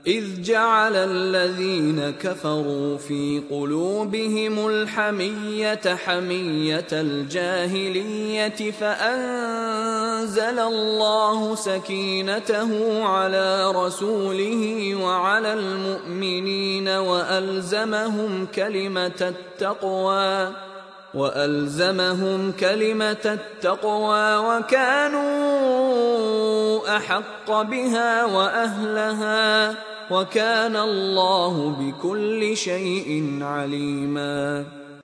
إذ جعل الذين كفروا في قلوبهم الحمية حمية الجاهلية فأنزل الله سكينته على رسوله وعلى المؤمنين وألزمهم كلمة التقوى وكانوا أحق بها وأهلها وكان الله بكل شيء عليما.